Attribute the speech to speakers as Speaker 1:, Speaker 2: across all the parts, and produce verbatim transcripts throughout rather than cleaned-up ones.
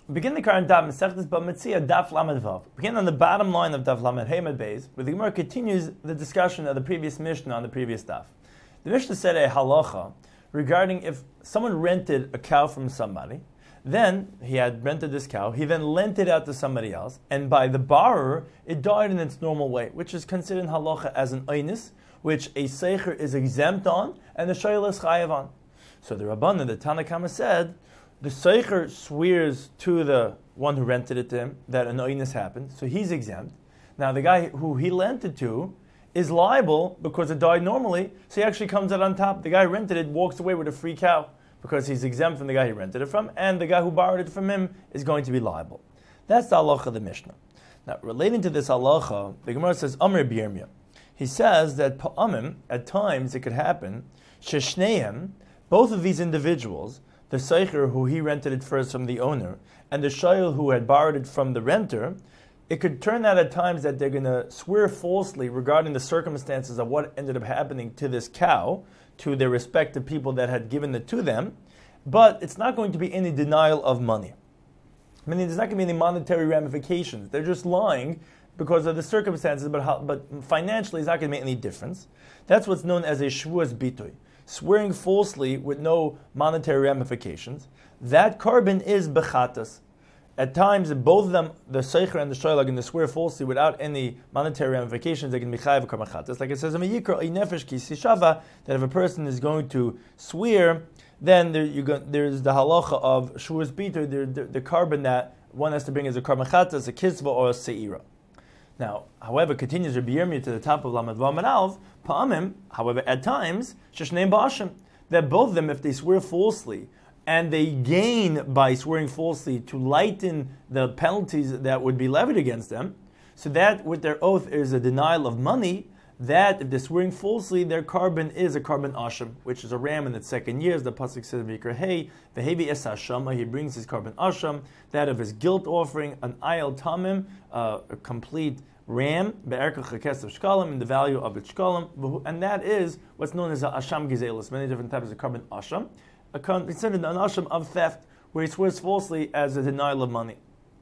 Speaker 1: Begin the current daf Masechtas Bamitzia Daf Lamed Vav. Begin on the bottom line of Daf Lamed Hey Med Beis, where the Gemara continues the discussion of the previous Mishnah on the previous daf. The Mishnah said a halacha regarding if someone rented a cow from somebody, then he had rented this cow, he then lent it out to somebody else, and by the borrower, it died in its normal way, which is considered in halacha as an einis, which a seicher is exempt on, and the shayla is chayav on. So the Rabbanan, the Tanna Kama said, the seicher swears to the one who rented it to him that an einis happened, so he's exempt. Now the guy who he lent it to is liable because it died normally, so he actually comes out on top. The guy who rented it walks away with a free cow because he's exempt from the guy he rented it from, and the guy who borrowed it from him is going to be liable. That's the halacha of the Mishnah. Now, relating to this halacha, the Gemara says, Amr B'Yirmiyah. He says that pa'amim, at times it could happen, sheshneim, both of these individuals, the seicher who he rented it first from the owner, and the shayl who had borrowed it from the renter, it could turn out at times that they're going to swear falsely regarding the circumstances of what ended up happening to this cow, to their respective people that had given it to them, but it's not going to be any denial of money. Meaning there's not going to be any monetary ramifications. They're just lying because of the circumstances, but how, but financially it's not going to make any difference. That's what's known as a shvuas bitoy, swearing falsely with no monetary ramifications. That carbon is bechatas. At times, both of them, the seicher and the shayla, are going to swear falsely without any monetary ramifications. They can be chayav karmachatas. Like it says in Vayikra, "Ein nefesh ki sishava," that if a person is going to swear, then there, you go, there's the halacha of shvuas bitoy, the, the, the carbon that one has to bring is a karmachatas, a kisva, or a seira. Now, however, continues Rabbi Yirmiyah to the top of Lamed Vav and Alv, pa'amim, however, at times, sheshneim ba'ashim, that both of them, if they swear falsely, and they gain by swearing falsely to lighten the penalties that would be levied against them, so that with their oath is a denial of money, that if they're swearing falsely, their carbon is a carbon asham, which is a ram in its second year. As the pasuk says, "V'ikra hey, v'hevi es hashama," he brings his carbon asham, that of his guilt offering, an ayel tamim, uh, a complete ram, be'erka chakes of shkalim, in the value of its shkalim, and that is what's known as a asham gizelis, many different types of carbon asham, a considered an asham of theft, where he swears falsely as a denial of money.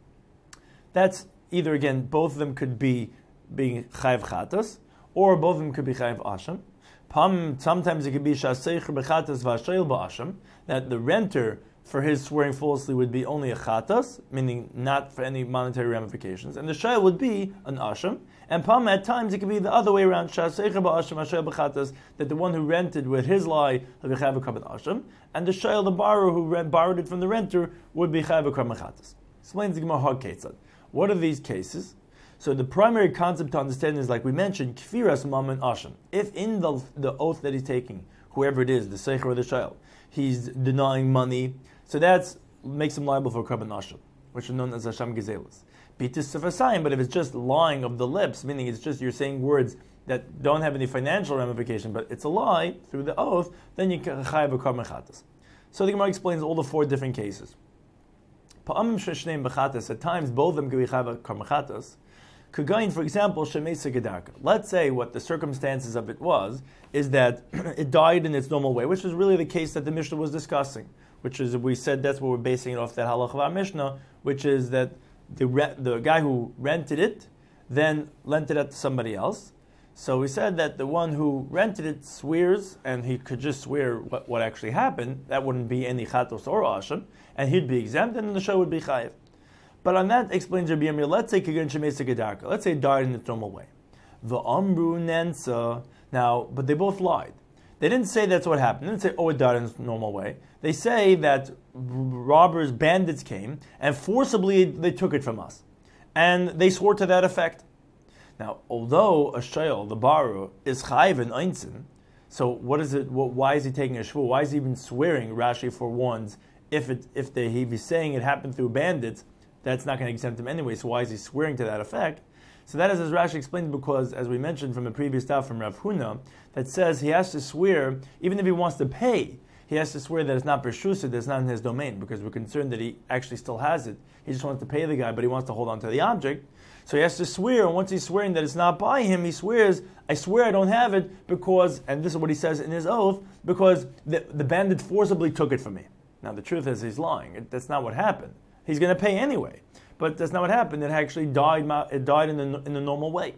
Speaker 1: That's either, again, both of them could be being chayav chatas, or both of them could be chayav asham. Sometimes it could be shaseicher bechatas v'ashayil ba'asham, that the renter for his swearing falsely would be only a chatas, meaning not for any monetary ramifications, and the shayil would be an asham. And pam, at times it could be the other way around, shaseicher ba'asham ashayil bechatas, that the one who rented with his lie would be chayav karban asham, and the shayil, the borrower who rent, borrowed it from the renter, would be chayav karban chatas. Explains the Gemara Hag Ketzad. What are these cases? So the primary concept to understand is, like we mentioned, kfiras mammon asham. If in the the oath that he's taking, whoever it is, the seicher or the shayil, he's denying money, so that makes him liable for karban asham, which is known as asham gezelis. Bitis sefasayim, but if it's just lying of the lips, meaning it's just you're saying words that don't have any financial ramification, but it's a lie through the oath, then you can chayav a karban chatas. So the Gemara explains all the four different cases. Pa'amim sheshneim bechatas, at times both of them can be chayav a karban chatas. Kagain, for example, shemesa gedarka. Let's say what the circumstances of it was is that it died in its normal way, which is really the case that the Mishnah was discussing. Which is, we said that's what we're basing it off, that halacha of our Mishnah, which is that the re- the guy who rented it then lent it out to somebody else. So we said that the one who rented it swears, and he could just swear what, what actually happened. That wouldn't be any chatos or asham, and he'd be exempt, and the show would be chayiv. But on that explains Rabbi Yirmiyah, let's say Kagan Shemesa Gedarka, let's say it died in its normal way. The Amru Nensa, now, but they both lied. They didn't say that's what happened. They didn't say, oh, it died in its normal way. They say that robbers, bandits came, and forcibly they took it from us. And they swore to that effect. Now, although a shayl, the borrower, is chayiv and einzin, so what is it? What, why is he taking a shvu? Why is he even swearing? Rashi forewarns, if it, if they, he's saying it happened through bandits, that's not going to exempt him anyway, so why is he swearing to that effect? So that is, as Rashi explained, because, as we mentioned from the previous daf from Rav Huna, that says he has to swear, even if he wants to pay, he has to swear that it's not Bershusa, that it's not in his domain, because we're concerned that he actually still has it. He just wants to pay the guy, but he wants to hold on to the object. So he has to swear, and once he's swearing that it's not by him, he swears, I swear I don't have it, because, and this is what he says in his oath, because the, the bandit forcibly took it from me. Now the truth is he's lying. It, that's not what happened. he's going to pay anyway. But that's not what happened. It actually died. It died in the in the normal way.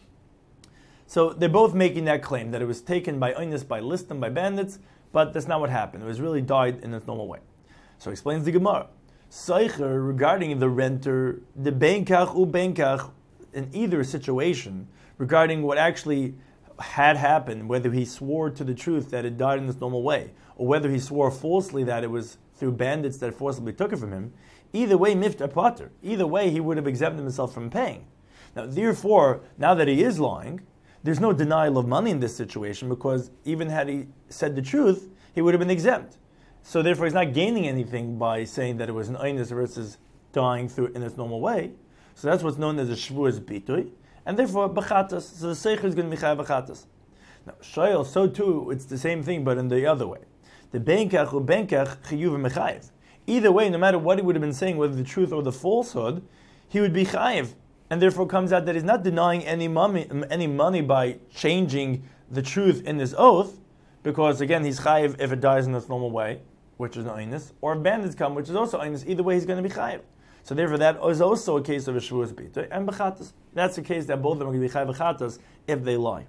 Speaker 1: So they're both making that claim that it was taken by oinus, by listim, by bandits, but that's not what happened. It was really died in its normal way. So explains the Gemara. Seicher, regarding the renter, the benkach u benkach, in either situation, regarding what actually had happened, whether he swore to the truth that it died in its normal way, or whether he swore falsely that it was through bandits that forcibly took it from him, either way, mifta pater. Either way, he would have exempted himself from paying. Now, therefore, now that he is lying, there's no denial of money in this situation, because even had he said the truth, he would have been exempt. So therefore, he's not gaining anything by saying that it was an einus versus dying through in its normal way. So that's what's known as a shvuas bitui, and therefore bachatas. So the seicher is going to be chayav bachatas. Now, shayel, so too, it's the same thing, but in the other way. The benkach u benkach chiyuv mechayev. Either way, no matter what he would have been saying, whether the truth or the falsehood, he would be chayiv, and therefore comes out that he's not denying any money, any money by changing the truth in his oath, because again, he's chayiv if it dies in its normal way, which is an einus, or if bandits come, which is also einus. Either way, he's going to be chayiv. So therefore, that is also a case of a shvuas bita and bechatas. That's the case that both of them are going to be chayiv bechatas if they lie.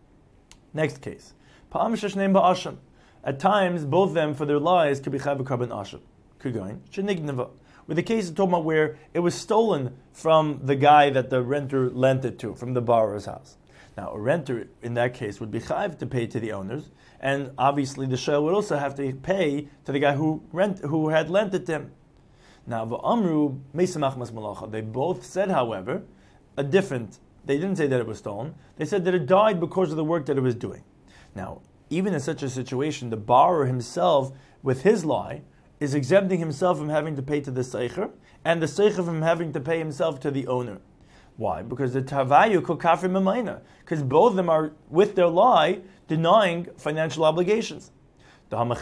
Speaker 1: Next case, pa'am sheshneim ba'asham. At times, both of them for their lies could be chayiv b'karban asham. Kugain shenigneva. With the case of talking about where it was stolen from the guy that the renter lent it to, from the borrower's house. Now, a renter in that case would be chayiv to pay to the owners, and obviously the shayl would also have to pay to the guy who rent who had lent it to him. Now, v'amru meisamach mas malacha. They both said, however, a different. They didn't say that it was stolen. They said that it died because of the work that it was doing. Now, even in such a situation, the borrower himself, with his lie, is exempting himself from having to pay to the seicher, and the seicher from having to pay himself to the owner. Why? Because the tavayu kokafrim emaina. Because both of them are, with their lie, denying financial obligations. Because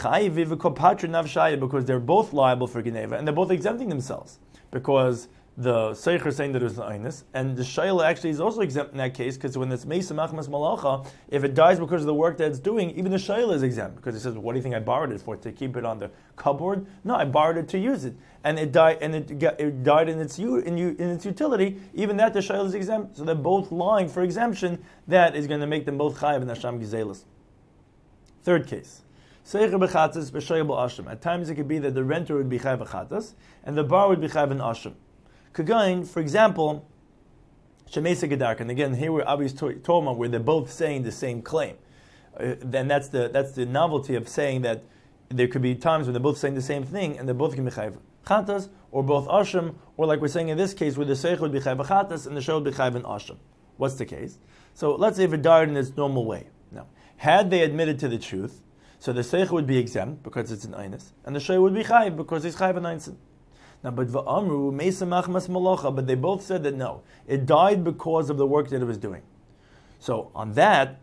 Speaker 1: they're both liable for Geneva, and they're both exempting themselves. Because the seicher is saying that it was an einus, and the shayla actually is also exempt in that case, because when it's meisa machmas malacha, if it dies because of the work that it's doing, even the shayla is exempt, because it says, what do you think I borrowed it for? To keep it on the cupboard? No, I borrowed it to use it, and it died, and it, got, it died in its in, in its utility. Even that the shayla is exempt, so they're both lying for exemption. That is going to make them both chayav and hasham gizelis. Third case. Seicher bechatas b'shayel b'asham. At times it could be that the renter would be chayav bechatas, and the borrower would be chayav an asham. Kagain, for example, Shemesa Gedarka, and again here we're obviously talking about where they're both saying the same claim. Uh, then that's the that's the novelty of saying that there could be times when they're both saying the same thing, and they're both going to be chayav chatas, or both asham, or like we're saying in this case, where the seicher would be chayav chatas and the shayl would be chayav an asham. What's the case? So let's say if it died in its normal way. Now, had they admitted to the truth, so the seicher would be exempt because it's an einus, and the shayl would be chayav because he's chayav an einus. Now, but v'amru meisamach mas malacha, but they both said that no, it died because of the work that it was doing. So on that,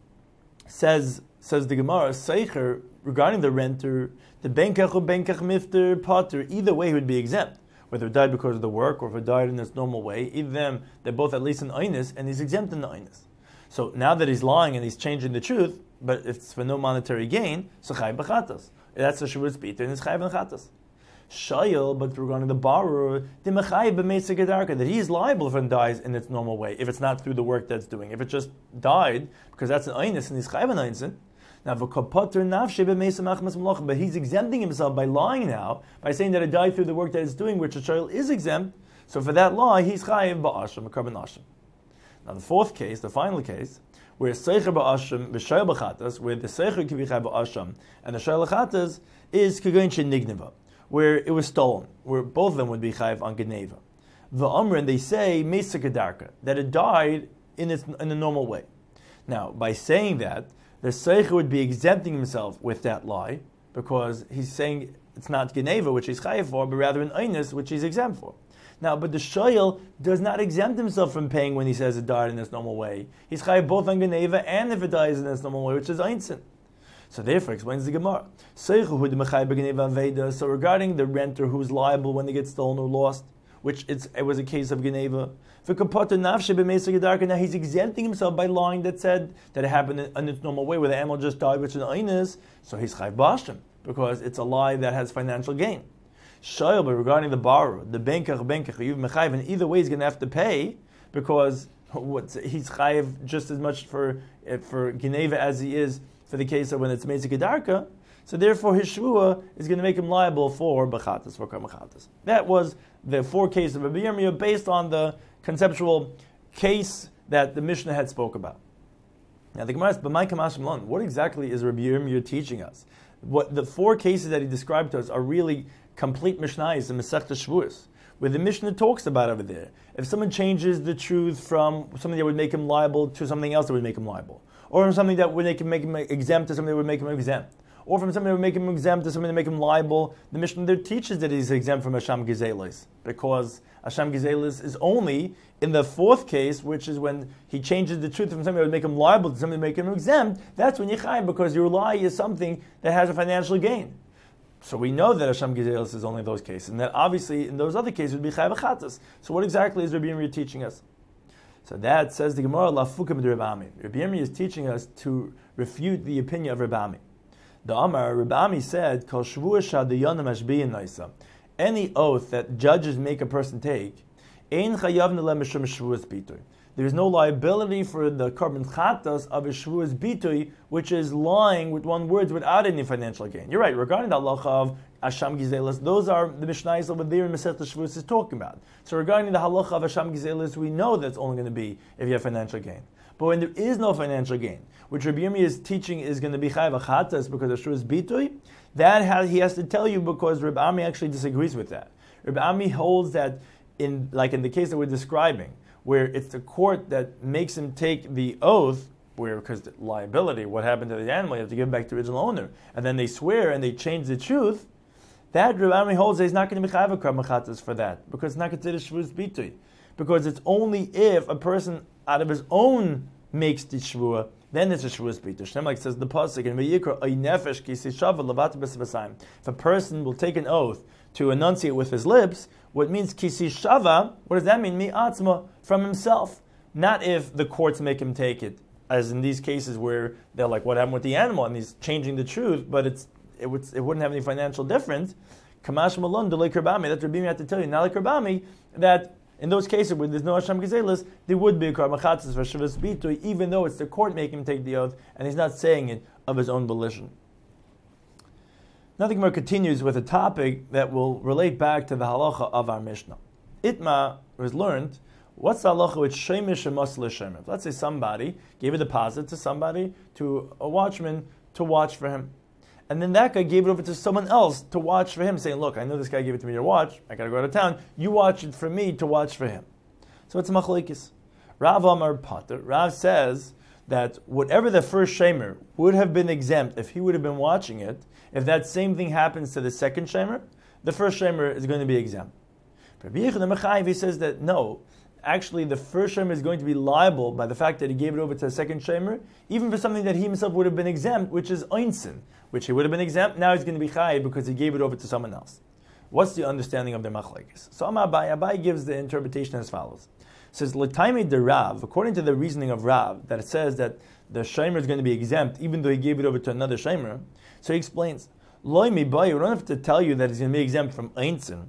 Speaker 1: says says the Gemara, seicher, regarding the renter, the benkach or benkach mifter pater, either way he would be exempt. Whether it died because of the work or if it died in its normal way, either them, they're both at least an einus, and he's exempt in the einus. So now that he's lying and he's changing the truth, but it's for no monetary gain, so chayav b'chatas. That's a shvuas bita, and it's chayav b'chatas. Shayel, but regarding the borrower, the mechayev b'meisa gedarka, that he is liable if it dies in its normal way, if it's not through the work that's doing. If it just died, because that's an einus, and he's chayav an einus. Now, v'kapater nafshe b'meisa machmas malacha, but he's exempting himself by lying now, by saying that it died through the work that it's doing, which a shayel is exempt. So for that lie, he's chayav ba'asham, a karban asham. Now, the fourth case, the final case, where seicher ba'asham v'shayel b'chatas, where the seicher can be chayav ba'asham, and the shayel b'chatas is kagain shenigneva, where it was stolen, where both of them would be chayav on Geneva. The Amrin, they say, Mesa Gedarka, that it died in its in the normal way. Now, by saying that, the Seicher would be exempting himself with that lie, because he's saying it's not Geneva, which he's chayav for, but rather an Einus, which he's exempt for. Now, but the Shoyel does not exempt himself from paying when he says it died in its normal way. He's chayav both on Geneva and if it dies in its normal way, which is Einsin. So therefore, explains the Gemara. So regarding the renter who's liable when they get stolen or lost, which it's, it was a case of Geneva, now he's exempting himself by lying that said that it happened in its normal way, where the animal just died, which is an einus, so he's chayv b'asham, because it's a lie that has financial gain. Shayl, but regarding the borrower, the benkach benkach yuv mechayiv, and either way he's going to have to pay because what's, he's chayiv just as much for for Geneva as he is for the case of when it's Mezik Kedarka. So therefore his shvua is going to make him liable for bechatas, for kamachatas. That was the four cases of Rabbi Yirmiyah based on the conceptual case that the Mishnah had spoke about. Now the Gemara asks, "B'may kamashim lon?" What exactly is Rabbi Yirmiyah teaching us? What the four cases that he described to us are really complete Mishnayos in Masechta Shavuos, where the Mishnah talks about over there. If someone changes the truth from something that would make him liable to something else that would make him liable, or from something that would make him, make him exempt to something that would make him exempt, or from something that would make him exempt to something that would make him liable, the Mishnah there teaches that he's exempt from Hasham Gizelis, because Hasham Gizelis is only in the fourth case, which is when he changes the truth from something that would make him liable to something that would make him exempt. That's when you're chayiv, because your lie is something that has a financial gain. So we know that Hasham Gizelis is only those cases, and that obviously in those other cases would be chayiv achatas. So what exactly is Rabbi Yirmiyah teaching us? So that says the Gemara, La Fukim de Rabbi Ami. Rabbi Yirmiyah is teaching us to refute the opinion of Rabbi Ami. The Amar, Rabbi Ami said, Kol shvua shadayana mashbiyin naisa. Any oath that judges make a person take, ein chayav nele mishum shvuas bitoy. There is no liability for the carbon chatas of a shvuas bitoy, which is lying with one word without any financial gain. You're right. Regarding the halacha of Hasham Gizelis, those are the Mishnayos over there in Masechta Shavuos is talking about. So regarding the halacha of Hasham Gizelis, we know that's only going to be if you have financial gain. But when there is no financial gain, which Rabbi Yirmiyah's teaching is going to be chayav achatas because of shvuas bitoy, that has, he has to tell you because Rabbi Ami actually disagrees with that. Rabbi Ami holds that in like in the case that we're describing, where it's the court that makes him take the oath, where because the liability, what happened to the animal, you have to give it back to the original owner, and then they swear and they change the truth. That Rabbi Ami holds that he's not going to be chayav achatas for that because it's not considered shvuas bitoy, because it's only if a person out of his own makes the shvua, then it's a shvuas bitoy. Shem like says the pasuk in Vayikra, "Ay nefesh ki sishava levat b'svasayim." If a person will take an oath to enunciate with his lips, what means ki sishava? What does that mean? Mi atzma, from himself, not if the courts make him take it, as in these cases where they're like, "What happened with the animal?" and he's changing the truth, but it's it would it wouldn't have any financial difference. Kamash malon delay kerbami. That's Rabbi Yirmiyah had to tell you, not like kerbami, that in those cases where there's no Hasham Gizelis, there would be a karma chatzis for shvuas bitoy, even though it's the court making him take the oath, and he's not saying it of his own volition. Now the Gemara continues with a topic that will relate back to the halacha of our Mishnah. Itma was learned, what's the halacha with shemish and masle shemer? Let's say somebody gave a deposit to somebody, to a watchman, to watch for him. And then that guy gave it over to someone else to watch for him, saying, look, I know this guy gave it to me to watch, I got to go out of town, you watch it for me to watch for him. So it's a machlekes. Rav Amar Pater, Rav says that whatever the first shemer would have been exempt if he would have been watching it, if that same thing happens to the second shemer, the first shemer is going to be exempt. Rabbi Yechon HaMechayiv, he says that no, actually the first shemer is going to be liable by the fact that he gave it over to the second shemer, even for something that he himself would have been exempt, which is oinsin, which he would have been exempt, now he's going to be chayiv because he gave it over to someone else. What's the understanding of the machlekes? So Amar Abai, Abai gives the interpretation as follows. It says, L'taimei de Rav, according to the reasoning of Rav, that it says that the shemer is going to be exempt even though he gave it over to another shemer, so he explains, Loi mi bai, we don't have to tell you that he's going to be exempt from oinsin,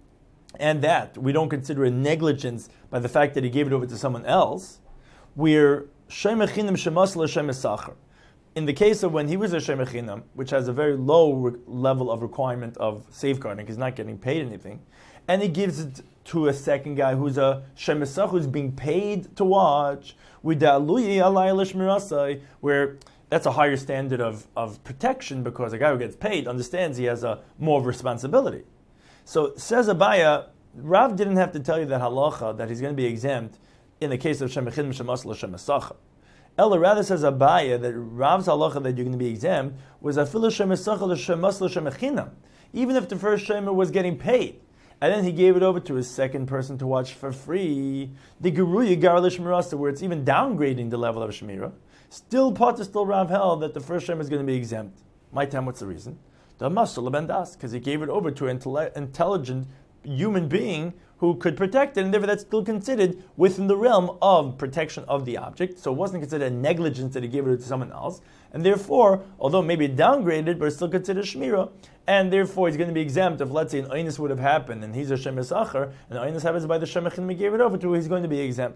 Speaker 1: and that we don't consider a negligence by the fact that he gave it over to someone else, we're shemer chinam shemas l'shemer sachar. In the case of when he was a shemer chinam, which has a very low re- level of requirement of safeguarding, because he's not getting paid anything, and he gives it to a second guy who's a shemer sachar, who's being paid to watch, with the aluyi alay l'shmirasai, where that's a higher standard of, of protection, because a guy who gets paid understands he has a more of responsibility. So says Abaya, Rav didn't have to tell you that halacha, that he's going to be exempt in the case of shemechin shemas l'shem sacha. Ella rather says Abaya that Rav's halacha that you're going to be exempt was afilu shem sacha l'shemas l'shemechinam, even if the first shemer was getting paid, and then he gave it over to his second person to watch for free. The geruya gar l'shmirasa, where it's even downgrading the level of shmira. Still, Potter still Rav held that the first shemer is going to be exempt. My time, what's the reason? The masal ben das, because he gave it over to an intelligent human being who could protect it, and therefore that's still considered within the realm of protection of the object. So it wasn't considered a negligence that he gave it to someone else, and therefore, although maybe downgraded, but it's still considered shmira, and therefore he's going to be exempt if, let's say, an oinus would have happened, and he's a shemes acher, and the oinus happens by the shemachin he gave it over to, he's going to be exempt.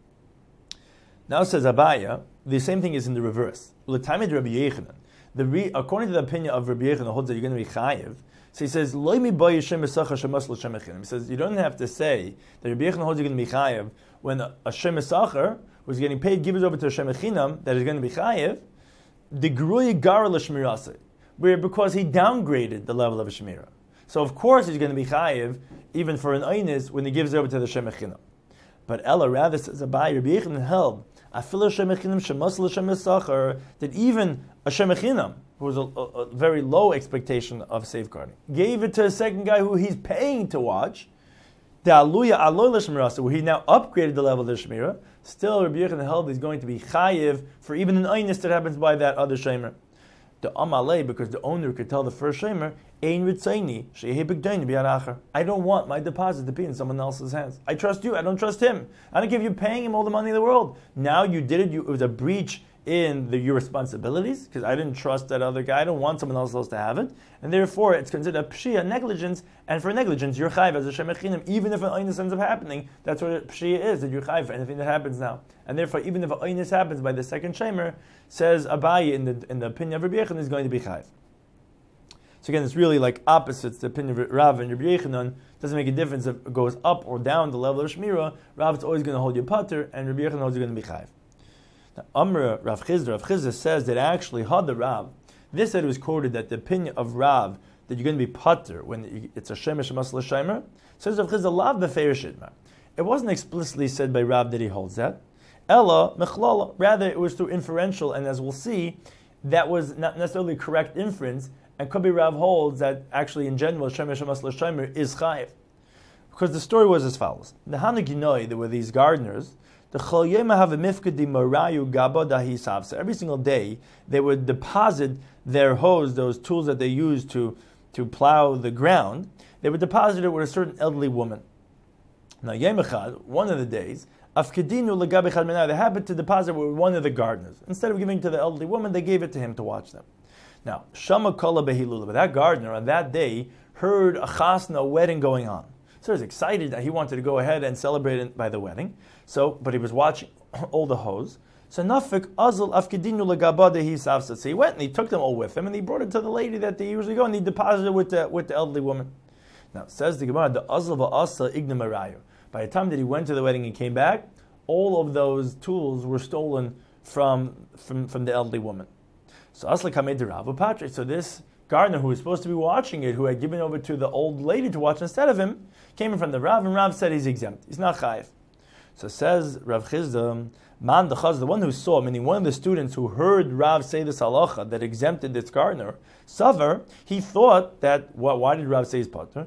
Speaker 1: Now says Abaya, the same thing is in the reverse. L'tamid Rabbi Yechanan, the re, according to the opinion of Rabbi Yechanan, holds that you're going to be chayiv. So he says, Lo mi ba yishem esacha shemas l'shemachin. He says, you don't have to say that Rabbi Yechanan holds you're going to be chayiv when a shemes acher who's getting paid gives over to a shemachinam that is going to be chayiv, the gruya gara l'shmirase, where because he downgraded the level of a shemira. So of course he's going to be chayiv even for an oinus when he gives over to the shemachinam. But Ella rather says, Abai Rabbi Yechanan held afilu shemachinam shemas l'shemes acher, that even a shemachinam, who was a, a, a very low expectation of safeguarding, gave it to a second guy who he's paying to watch, the aluya aloy l'shmirasa, where he now upgraded the level of the shemira. Still, Rabbi Yechanan held he's going to be chayiv for even an oinus that happens by that other shemer. The amalei, because the owner could tell the first shemer, ein ritzaini shehi b'gdaini b'yaracher. I don't want my deposit to be in someone else's hands. I trust you. I don't trust him. I don't give you paying him all the money in the world. Now you did it. You, it was a breach in the, your responsibilities, because I didn't trust that other guy. I don't want someone else, else to have it. And therefore, it's considered a pshia, negligence, and for negligence, you're chayiv as a shemachinam. Even if an oinus ends up happening, that's what a pshia is, that you're chayiv for anything that happens now. And therefore, even if an oinus happens by the second shemer, says Abaye, in the, in the opinion of Rabbi Yechanan, is going to be chayiv. So again, it's really like opposites. The opinion of Rav and Rabbi Yechanan doesn't make a difference if it goes up or down the level of shmira. Rav is always going to hold you pater, and Rabbi Yechanan is going to be chayiv. Now, Amr Rav Chizda, Rav Chizda says that actually had the Rav. This said it was quoted that the opinion of Rav that you're going to be pater when it's a shemesh masla shemer. Says Rav Chizda lav beferish idmar. It wasn't explicitly said by Rav that he holds that. Ella mechlala. Rather, it was through inferential, and as we'll see, that was not necessarily correct inference. And could be Rav holds that actually in general shemesh masla shemer is chayiv, because the story was as follows: the Hanaginoi, there were these gardeners. The every single day they would deposit their hoes, those tools that they use to, to plow the ground, they would deposit it with a certain elderly woman. Now one of the days, they happened to deposit with one of the gardeners. Instead of giving it to the elderly woman, they gave it to him to watch them. Now, Shama Kala Behilula, but that gardener on that day heard a chasna, a wedding going on. So he was excited that he wanted to go ahead and celebrate it by the wedding. So, but he was watching all the hoes. So Nafik Azal Afkedinu Legabada he savsa. So he went and he took them all with him and he brought it to the lady that they usually go and he deposited it with the with the elderly woman. Now says the Gemara, the Azal Va'asa Ignamarayu. By the time that he went to the wedding and came back, all of those tools were stolen from from, from the elderly woman. So Asla Kamed Rav Patrick. So this gardener who was supposed to be watching it, who had given over to the old lady to watch instead of him, came in from the Rav, and Rav said he's exempt. He's not chayiv. So says Rav Chizda, man the chaz, the one who saw, meaning one of the students who heard Rav say this halacha that exempted this gardener, Savar, he thought that, well, why did Rav say he's pater?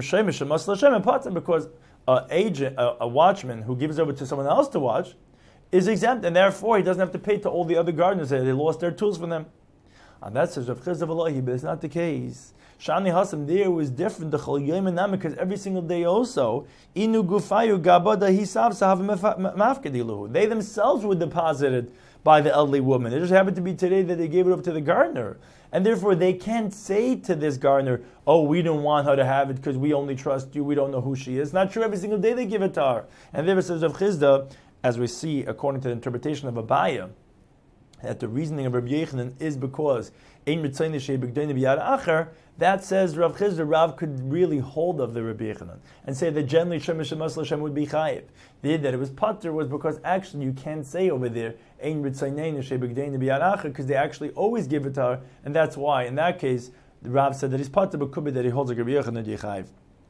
Speaker 1: Because a agent, a, a watchman who gives over to someone else to watch is exempt, and therefore he doesn't have to pay to all the other gardeners that they lost their tools from them. And that says Rav Chizda, but it's not the case. Shani Hasam there was different. The Chol Yom because every single day also Inu Gufayu Gabada Hisav Sahav Mafkadiluhu. They themselves were deposited by the elderly woman. It just happened to be today that they gave it up to the gardener, and therefore they can't say to this gardener, "Oh, we don't want her to have it because we only trust you. We don't know who she is." Not true. Every single day they give it to her, and therefore says Rav Chizda, as we see according to the interpretation of Abaya, that the reasoning of Rabbi Yechanan is because Ein Mitzayne Shei B'Gdayne B'Yad Acher. That says Rav Chizda, Rav could really hold of the Rabbi Yechanan and say that generally Shemesh Shemas L'Shem would be chayiv. The that it was pater was because actually you can't say over there Ein Mitzayne Shei B'Gdayne B'Yad Acher because they actually always give it to her, and that's why in that case Rav said that he's pater, but could be that he holds like Rabbi Yechanan chayiv.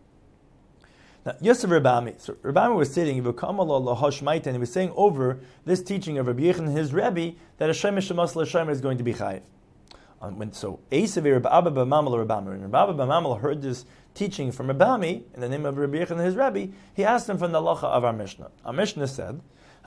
Speaker 1: Now, Yosef Rabami, so Rabami was sitting, and he was saying over this teaching of Rabbi Yechanan, his Rebbe, that a Shemesh Shemas L'Shem is going to be chayiv. Um, when, so, Esav Rabbi Abba B'Mamal Rabami, when Rabbi Abba B'Mamal heard this teaching from Rabami, in the name of Rabbi Yechanan, his Rebbe, he asked him from the halacha of our Mishnah. Our Mishnah said,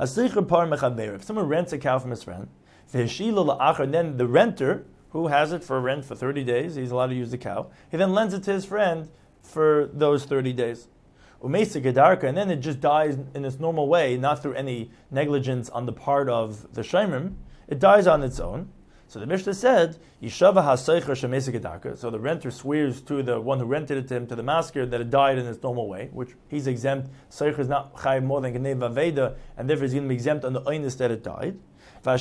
Speaker 1: if someone rents a cow from his friend, and then the renter, who has it for rent for thirty days, he's allowed to use the cow, he then lends it to his friend for those thirty days. umesa gedarka, and then it just dies in its normal way, not through any negligence on the part of the shemrim. It dies on its own. So the Mishnah said, Yishava ha-seicher shemesa gedarka. So the renter swears to the one who rented it to him, to the masker, that it died in its normal way, which he's exempt. Seicher is not chayiv more than Geneva Veda, and therefore he's going to be exempt on the oinus that it died. But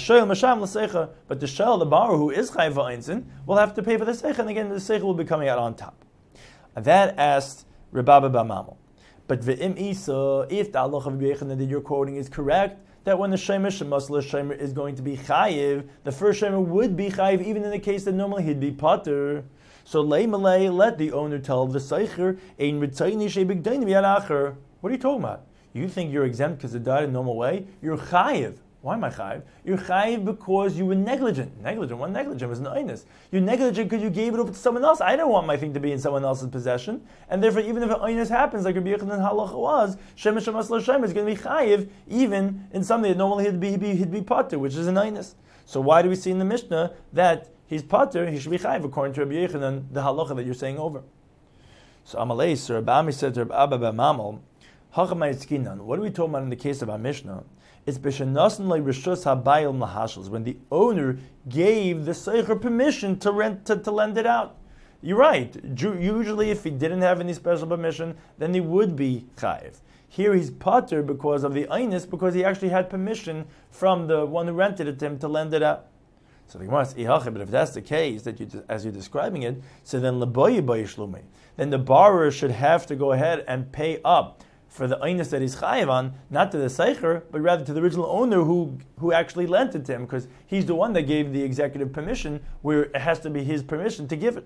Speaker 1: the shell, the borrower who is chayiv va'insin, will have to pay for the seicher, and again the seicher will be coming out on top. And that asked Rebbe Bamamel. But v'im isa, if the halacha of Yechanan that you're quoting is correct, that when the shemer shemasla shemer is going to be chayiv, the first shemer would be chayiv even in the case that normally he'd be pater. So lei malay, let the owner tell the seicher ein ritzayni shebigdaini b'yadacher. What are you talking about? You think you're exempt because it died in a normal way? You're chayiv. Why am I chayiv? You're chayiv because you were negligent. Negligent? What negligent? It was an oinus. You're negligent because you gave it over to someone else. I don't want my thing to be in someone else's possession. And therefore, even if an oinus happens, like Rabbi Yechanan halacha was, Shem Shemas L'Shem is going to be chayiv, even in something that normally he'd be, he'd be, he'd be pater, which is an oinus. So why do we see in the Mishnah that he's pater, he should be chayiv, according to Rabbi Yechanan, the halacha that you're saying over? So Amalei, Sir Rabbi Ami said to Rabbi Abba Mamel, Hachamay Tzkinan, what are we talking about in the case of our Mishnah? It's b'shenasan like rishus habayil mahashels, when the owner gave the seicher permission to rent to, to lend it out. You're right. Usually, if he didn't have any special permission, then he would be chayiv. Here, he's pater because of the einus, because he actually had permission from the one who rented it to him to lend it out. So the Gemara says, but if that's the case, that you, as you're describing it, so then l'boyi b'yishlume, then the borrower should have to go ahead and pay up for the einus that he's chayiv on, not to the seicher, but rather to the original owner who who actually lent it to him, because he's the one that gave the executive permission, where it has to be his permission to give it.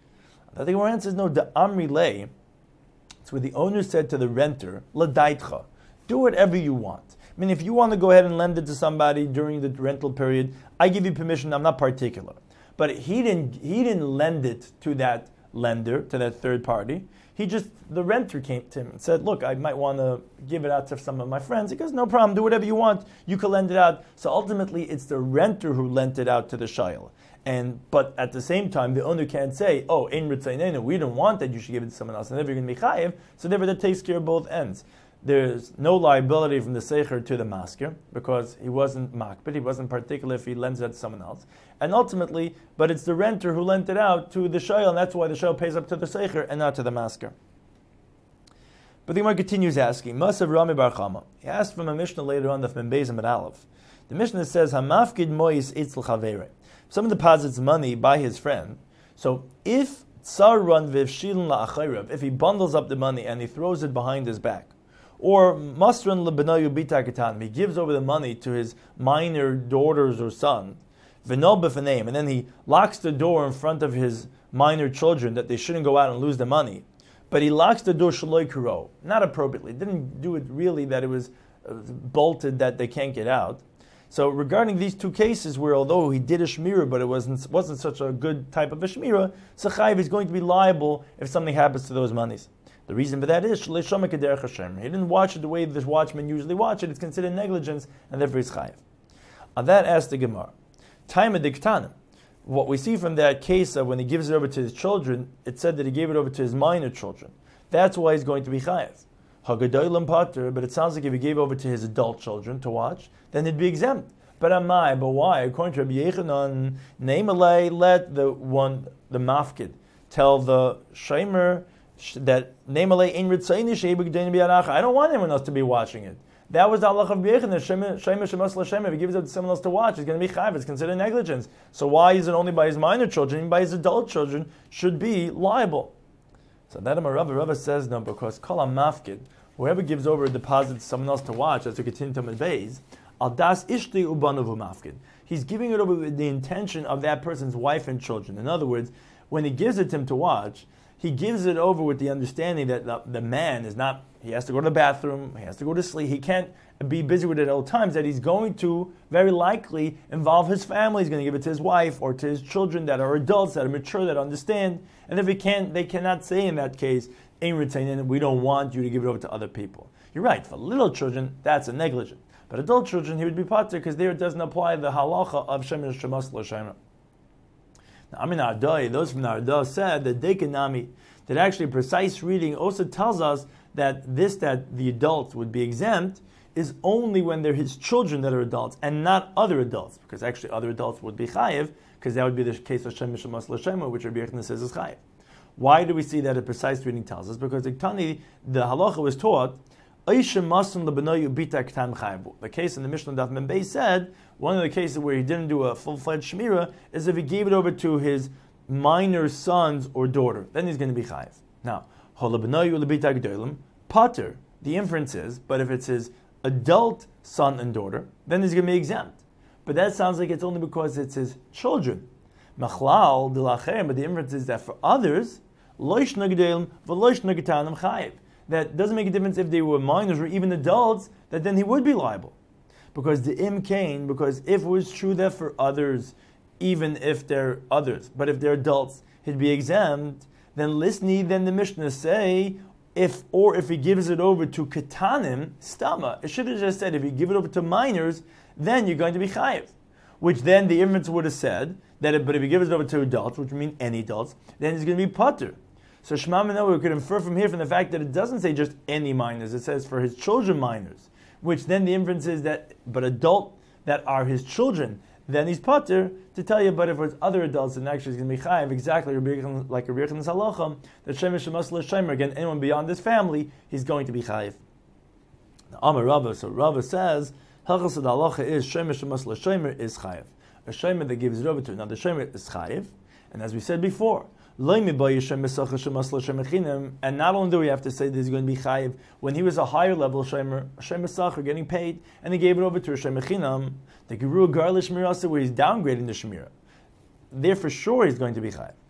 Speaker 1: I think our answer is no. The Amri lay, it's where the owner said to the renter, l'daitcha, do whatever you want. I mean, if you want to go ahead and lend it to somebody during the rental period, I give you permission. I'm not particular, but he didn't. He didn't lend it to that lender, to that third party. He just, the renter came to him and said, look, I might want to give it out to some of my friends. He goes, no problem, do whatever you want. You can lend it out. So ultimately, it's the renter who lent it out to the shayl. And But at the same time, the owner can't say, oh, ein ritzaynenu, we don't want that, you should give it to someone else. And therefore you're going to be chayiv. So therefore that takes care of both ends. There's no liability from the seicher to the masker, because he wasn't makbid, he wasn't particular if he lends it to someone else. And ultimately, but it's the renter who lent it out to the shayl, and that's why the shayl pays up to the seicher and not to the masker. But the Gemara continues asking, Masav Rami Bar Chama. He asked from a Mishnah later on, the Membezim at Aleph. The Mishnah says, Hamafkid mois itzel chavere. Someone deposits money by his friend. So if tsar run v'vshilin la'achayrav, if he bundles up the money and he throws it behind his back, or masran lebenoyu bitakatan, he gives over the money to his minor daughters or son, v'nol b'faneim, and then he locks the door in front of his minor children that they shouldn't go out and lose the money. But he locks the door shaloi kuro, not appropriately. Didn't do it really that it was bolted that they can't get out. So regarding these two cases where although he did a shmira, but it wasn't wasn't such a good type of a shmira, Sachayiv is going to be liable if something happens to those monies. The reason for that is he didn't watch it the way the watchmen usually watch it. It's considered negligence, and therefore he's chayiv. On that asked the Gemara, time of diktanim. What we see from that case of when he gives it over to his children, it said that he gave it over to his minor children. That's why he's going to be chayiv. Hagadolim pater, but it sounds like if he gave over to his adult children to watch, then he'd be exempt. But amai, but why? According to Rabbi Yechanan, Neimalei, let the one, the mafkid, tell the shemer that Neimalei in ritzayni sheibig dein bi'arach. I don't want anyone else to be watching it. That was the halacha of Yechanan. Shemer shemas l'shemer. If he gives it to someone else to watch, it's going to be chayiv. It's considered negligence. So why is it only by his minor children? Even by his adult children should be liable. So that Rava Rava says no, because kol mafkid, whoever gives over a deposit to someone else to watch, as we continue to Medbeis, al das ishti ubanuvu mafkid. He's giving it over with the intention of that person's wife and children. In other words, when he gives it to him to watch, he gives it over with the understanding that the, the man is not, he has to go to the bathroom, he has to go to sleep, he can't be busy with it at all times, that he's going to very likely involve his family, he's going to give it to his wife or to his children that are adults, that are mature, that understand, and if he can't, they cannot say in that case, in retaining, we don't want you to give it over to other people. You're right, for little children, that's a negligence. But adult children, he would be pater, because there it doesn't apply the halacha of shemer shemas l'shemer. Now, Amin Ardai, those from Ardai said that Dekanami, that actually precise reading also tells us that this, that the adults would be exempt, is only when they're his children that are adults, and not other adults, because actually other adults would be chayiv, because that would be the case of Shem Mishamas L'Shema, which Rabbi Yochanan says is chayiv. Why do we see that a precise reading tells us? Because the Tani, the halacha was taught, the case in the Mishnah Daf Mem Beis said, one of the cases where he didn't do a full-fledged shmira is if he gave it over to his minor sons or daughter. Then he's going to be chayiv. Now, pater, the inference is, but if it's his adult son and daughter, then he's going to be exempt. But that sounds like it's only because it's his children. Machlal, but the inference is that for others, that doesn't make a difference if they were minors or even adults, that then he would be liable. Because the im kain, because if it was true that for others, even if they're others, but if they're adults, he'd be exempt, then listni, then the Mishnah say, if or if he gives it over to katanim, stama, it should have just said, if you give it over to minors, then you're going to be chayiv. Which then the inference would have said, that if, but if he gives it over to adults, which would mean any adults, then he's going to be pater. So Shema Menoah, we could infer from here from the fact that it doesn't say just any minors, it says for his children minors, which then the inference is that, but adult that are his children, then he's pater, to tell you, but if it's other adults, then actually he's going to be chayiv, exactly like Rabbi Yochanan's halacha, that Shemesh Shemas L'Shemer, again, anyone beyond this family, he's going to be chayiv. Now, Amar Rava, so Rava says, Halchas of the halacha is Shemesh Shemas L'Shemer is chayiv. A shemer that gives it over to another shemer is chayiv, and as we said before, and not only do we have to say that he's going to be chayiv when he was a higher level shemer, a shemer sacher getting paid, and he gave it over to a shemer chinam, the geru garlish shmirasa, where he's downgrading the shemira. There for sure he's going to be chayiv.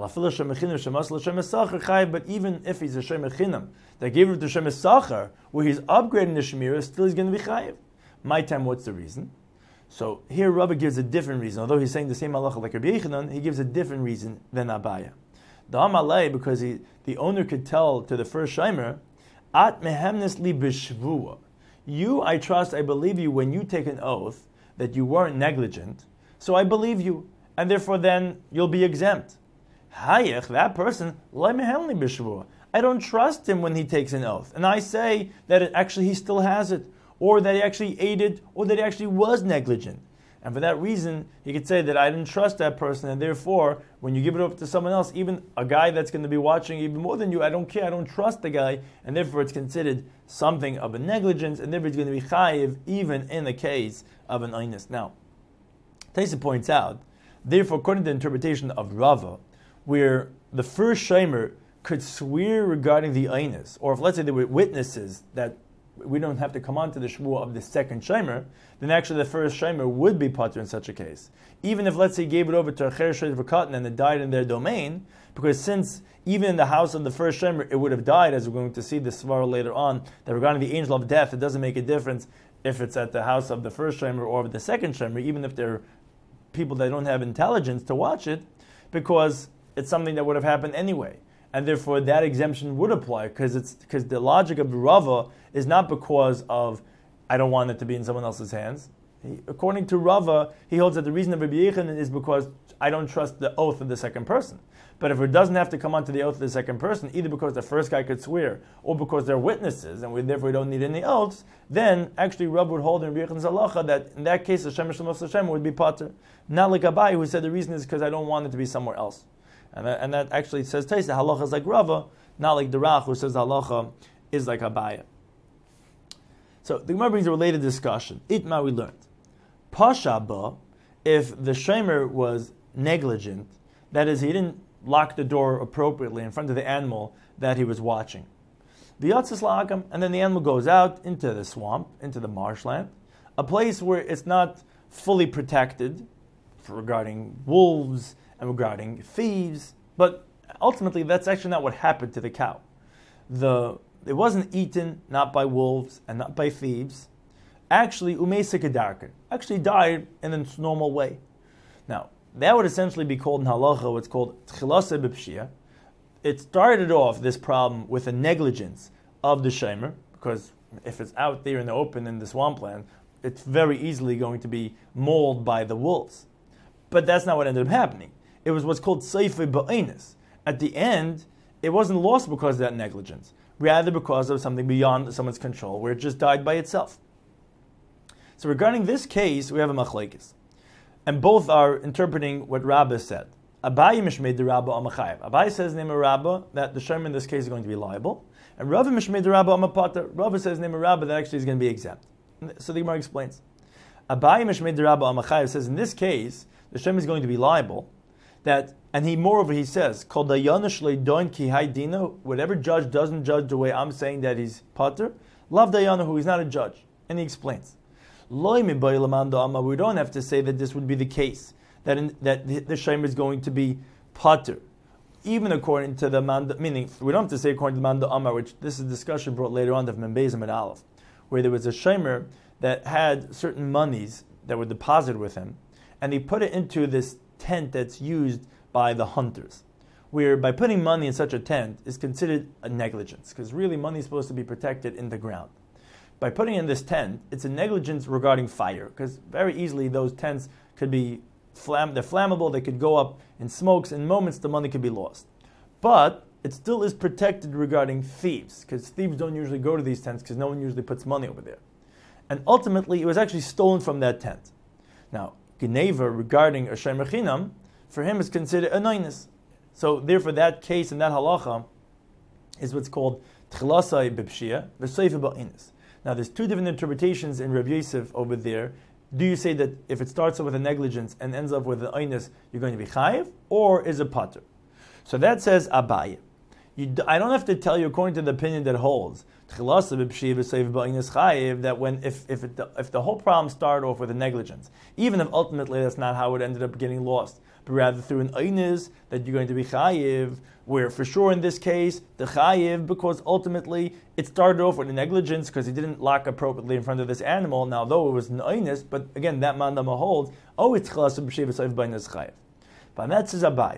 Speaker 1: But even if he's a shemer chinam that gave it to shemer sacher, where he's upgrading the shemira, still he's going to be chayiv. My time, what's the reason? So here Rabbi gives a different reason. Although he's saying the same halacha like Rabbi Yochanan, he gives a different reason than Abaya. The Amalei, because he, the owner could tell to the first shimer, At mehemnes li b'shvua. You, I trust, I believe you when you take an oath that you weren't negligent, so I believe you, and therefore then you'll be exempt. Hayech, that person, le mehem li b'shvua. I don't trust him when he takes an oath, and I say that it, actually he still has it, or that he actually aided, or that he actually was negligent. And for that reason, he could say that I didn't trust that person, and therefore, when you give it over to someone else, even a guy that's going to be watching even more than you, I don't care, I don't trust the guy, and therefore it's considered something of a negligence, and therefore it's going to be chayiv, even in the case of an einus. Now, Taisa points out, therefore, according to the interpretation of Rava, where the first shamer could swear regarding the einus, or if let's say there were witnesses that we don't have to come on to the shvuah of the second shomer, then actually the first shomer would be pater in such a case. Even if, let's say, he gave it over to a cher shayt v'katan and it died in their domain, because since even in the house of the first shomer it would have died, as we're going to see the svara later on, that regarding the angel of death, it doesn't make a difference if it's at the house of the first shomer or of the second shomer, even if they're people that don't have intelligence to watch it, because it's something that would have happened anyway. And therefore that exemption would apply, because it's because the logic of Rava is not because of I don't want it to be in someone else's hands. He, according to Rava, he holds that the reason of Rabbi Yochanan is because I don't trust the oath of the second person. But if it doesn't have to come onto the oath of the second person, either because the first guy could swear or because they're witnesses and we therefore don't need any oaths, then actually Rava would hold in Rabbi Yochanan's halacha that in that case the Shemer Shemos Hashem would be pater. Not like Abai, who said the reason is because I don't want it to be somewhere else. And that, and that actually says Taisa, halacha is like Rava, not like the Rach, who says halacha is like Abaya. So the Gemara brings a related discussion. Itma we learned. Pashaba, if the shamer was negligent, that is, he didn't lock the door appropriately in front of the animal that he was watching. V'yatzis la'akam, and then the animal goes out into the swamp, into the marshland, a place where it's not fully protected for regarding wolves and regarding thieves, but ultimately that's actually not what happened to the cow. The It wasn't eaten, not by wolves and not by thieves. Actually, umesa kedarken, actually died in its normal way. Now, that would essentially be called in halacha what's called tchilasa b'pshia. It started off, this problem, with a negligence of the shemer, because if it's out there in the open in the swampland, it's very easily going to be mauled by the wolves. But that's not what ended up happening. It was what's called seifei ba'inus. At the end, it wasn't lost because of that negligence. rather because of something beyond someone's control, where it just died by itself. So regarding this case, we have a machlekes, and both are interpreting what Rabbah said. Abaye mishmei de Rabbah amachayev. Abaye says name of Rabbah that the shomer in this case is going to be liable, and Rava mishmei de Rabbah amapater. Rava says name of Rabbah that actually is going to be exempt. So the Gemara explains. Abaye mishmei de Rabbah amachayev says in this case the shomer is going to be liable. That and he moreover he says called dayana shlei doin ki hay dina. Whatever judge doesn't judge the way I'm saying that he's pater, lav dayana who he's not a judge, and he explains. We don't have to say that this would be the case, that in, that the, the shomer is going to be pater, even according to the manda. Meaning, we don't have to say according to the manda amar, which this is a discussion brought later on of Membezim and Aleph, where there was a shomer that had certain monies that were deposited with him, and he put it into this tent that's used by the hunters, where by putting money in such a tent is considered a negligence, because really money is supposed to be protected in the ground. By putting in this tent, it's a negligence regarding fire, because very easily those tents could be flam- they're flammable, they could go up in smokes, in moments the money could be lost. But it still is protected regarding thieves, because thieves don't usually go to these tents because no one usually puts money over there. And ultimately, it was actually stolen from that tent. Now, Geneva regarding a shomer chinam, for him is considered a noinus. So therefore that case and that halacha is what's called tchilasai b'pshia, v'seifa ba'inus. Now, there's two different interpretations in Rabbi Yosef over there. Do you say that if it starts off with a negligence and ends up with an einus, you're going to be chayiv, or is it pater? So that says Abaye. You d- I don't have to tell you, according to the opinion that holds that when if if it, if the whole problem started off with a negligence, even if ultimately that's not how it ended up getting lost, but rather through an einus that you're going to be chayiv, where for sure in this case the chayiv, because ultimately it started off with a negligence because he didn't lock appropriately in front of this animal. Now though it was an einus, but again that mandama holds, oh it's chalas b'shiva soif b'einus chayiv. But that says Abaye.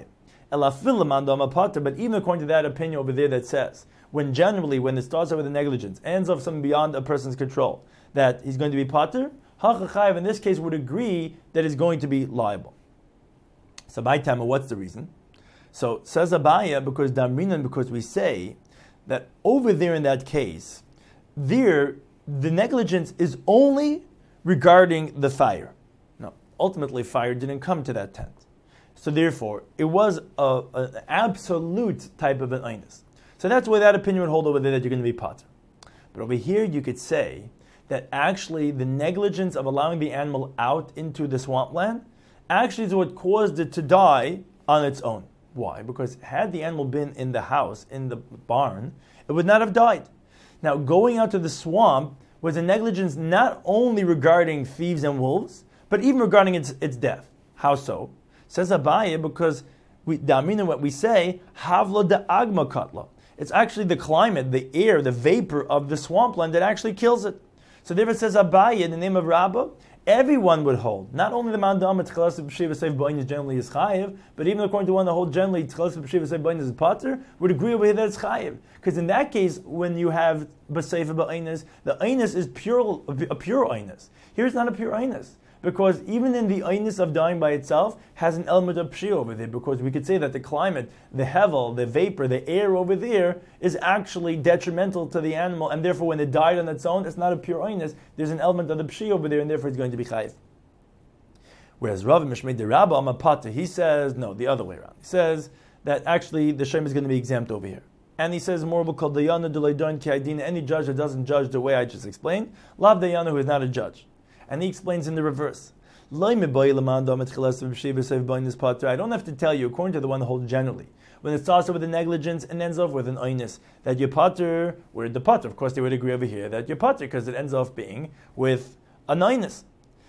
Speaker 1: But even according to that opinion over there that says, when generally, when it starts out with a negligence, ends up something beyond a person's control, that he's going to be pater, Hachachayev in this case would agree that he's going to be liable. So by time, what's the reason? So says Abaye, because Damrinan, because we say that over there in that case, there the negligence is only regarding the fire. No, ultimately fire didn't come to that tent. So therefore, it was a, an absolute type of an einus. So that's why that opinion would hold over there that you're going to be pater. But over here, you could say that actually the negligence of allowing the animal out into the swampland actually is what caused it to die on its own. Why? Because had the animal been in the house, in the barn, it would not have died. Now, going out to the swamp was a negligence not only regarding thieves and wolves, but even regarding its, its death. How so? Says Abaye, because we, the amina, what we say, havla de agma katla. It's actually the climate, the air, the vapor of the swampland that actually kills it. So therefore it says Abaye, in the name of Rabbah, everyone would hold. Not only the mandam tchilas b'shiva seif b'einus generally is chayiv, but even according to one that holds generally tchilas b'shiva seif b'einus is pater, would agree over here that it's chayiv. Because in that case, when you have b'seifa b'einus, the einus is pure, a pure einus. Here it's not a pure einus. Because even in the einus of dying by itself has an element of pshi over there, because we could say that the climate, the hevel, the vapor, the air over there is actually detrimental to the animal, and therefore when it died on its own, it's not a pure einus, there's an element of the pshi over there, and therefore it's going to be chayiv. Whereas Rav Mishmei de Rabbah Amapata, he says, no, the other way around. He says that actually the shem is going to be exempt over here. And he says more called Dayana Dulaydon Kiadina, any judge that doesn't judge the way I just explained, Lav Dayana who is not a judge. And he explains in the reverse. I don't have to tell you, according to the one that holds generally, when it starts off with a negligence and ends off with an einus, that you're pater, we're the pater. Of course, they would agree over here that you're pater because it ends off being with an einus.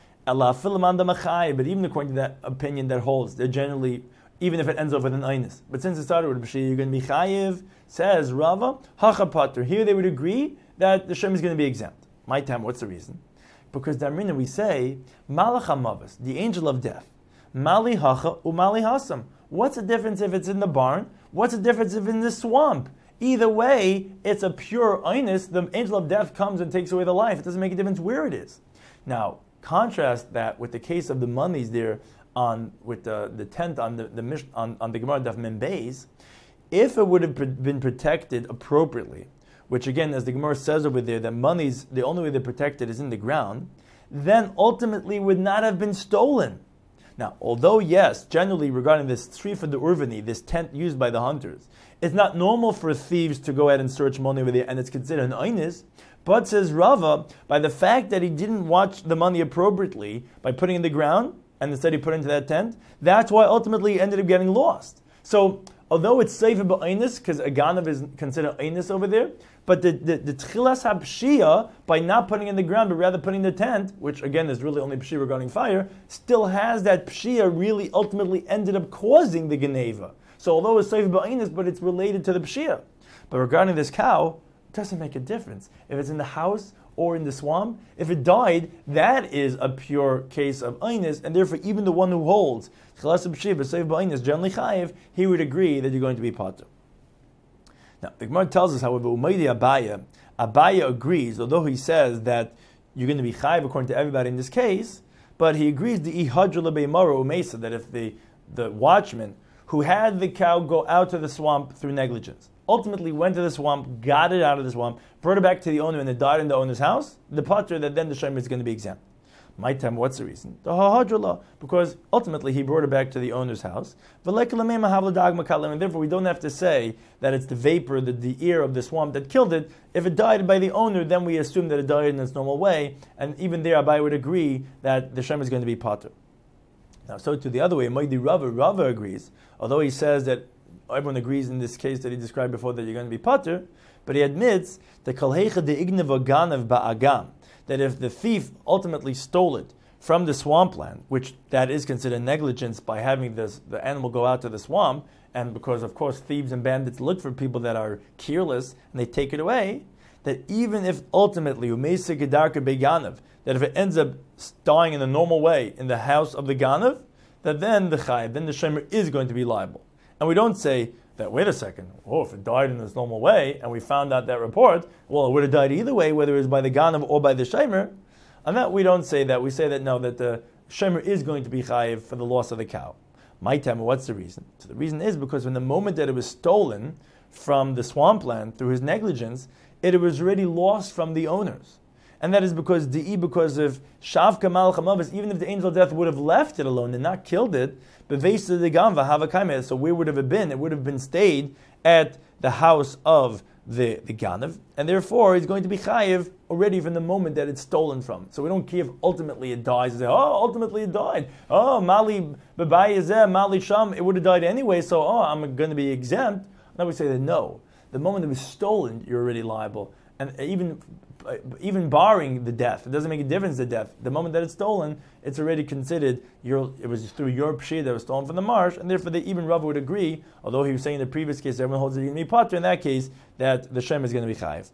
Speaker 1: But even according to that opinion that holds, that generally, even if it ends off with an einus, but since it started with b'shi, you're going to be chayiv, says Rava, hacha pater. Here they would agree that the shem is going to be exempt. My time, what's the reason? Because Damrina, we say, Malach HaMavos, the angel of death. Mali Hacha uMali Hasam. What's the difference if it's in the barn? What's the difference if it's in the swamp? Either way, it's a pure einus. The angel of death comes and takes away the life. It doesn't make a difference where it is. Now, contrast that with the case of the monies there on with the, the tent on the, the on, on the Gemara Daf Mem Beis. If it would have been protected appropriately which again, as the Gemara says over there, that money's, the only way they're protected is in the ground, then ultimately would not have been stolen. Now, although yes, generally regarding this Srifa de Urvani, this tent used by the hunters, it's not normal for thieves to go ahead and search money over there, and it's considered an einis. But says Rava, by the fact that he didn't watch the money appropriately by putting it in the ground, and instead he put it into that tent, that's why ultimately he ended up getting lost. So, although it's safer ba'ainis, because a ganav is considered ainis over there, but the the, the tchilas hapshia, by not putting it in the ground, but rather putting in the tent, which again is really only pshia regarding fire, still has that pshia really ultimately ended up causing the geneva. So although it's safer ba'ainis, but it's related to the pshia. But regarding this cow, it doesn't make a difference. If it's in the house or in the swamp, if it died, that is a pure case of ainis, and therefore even the one who holds tchilas hapshia, but safer ba'ainis, generally chayiv, he would agree that you're going to be patur. Now, the Gemara tells us, however, Umaydi Abaya, Abaya agrees, although he says that you're going to be chayiv according to everybody in this case, but he agrees the ihadra lebeimara umesa, that if the, the watchman who had the cow go out to the swamp through negligence, ultimately went to the swamp, got it out of the swamp, brought it back to the owner, and it died in the owner's house, the patur, that then the shemer is going to be exempt. My time, what's the reason? The hahadrala, because ultimately he brought it back to the owner's house. And therefore we don't have to say that it's the vapor, the, the ear of the swamp that killed it. If it died by the owner, then we assume that it died in its normal way. And even there, Abai would agree that the shem is going to be patur. Now, so to the other way, Maidi Rava, Rava agrees, although he says that everyone agrees in this case that he described before that you're going to be patur, but he admits that kalhecha de ignev ganav ba'agam, that if the thief ultimately stole it from the swampland, which that is considered negligence by having this, the animal go out to the swamp, and because of course thieves and bandits look for people that are careless and they take it away, that even if ultimately that if it ends up dying in the normal way in the house of the ganav, that then the chayiv, then the shemer is going to be liable. And we don't say that, wait a second, oh, if it died in this normal way, and we found out that report, well, it would have died either way, whether it was by the ganav or by the shemer. And that we don't say that. We say that no, that the shemer is going to be chayiv for the loss of the cow. My time, what's the reason? So the reason is because when the moment that it was stolen from the swampland through his negligence, it was already lost from the owners. And that is because di'i, because of shavka malach hamavis, even if the angel of death would have left it alone and not killed it, bevesa de gamva havakaimeh. So where would it have been? It would have been stayed at the house of the the ganav, and therefore it's going to be chayiv already from the moment that it's stolen from. So we don't care if ultimately it dies. Say, oh, ultimately it died. Oh, mali bebayezeh, mali sham, it would have died anyway. So oh, I'm going to be exempt. Now we say that no, the moment it was stolen, you're already liable, and even. Even barring the death, it doesn't make a difference the death. The moment that it's stolen, it's already considered your, it was through your pshir that was stolen from the marsh, and therefore the, even Rava would agree, although he was saying in the previous case everyone holds it going to be patur, in that case that the shem is going to be chayiv.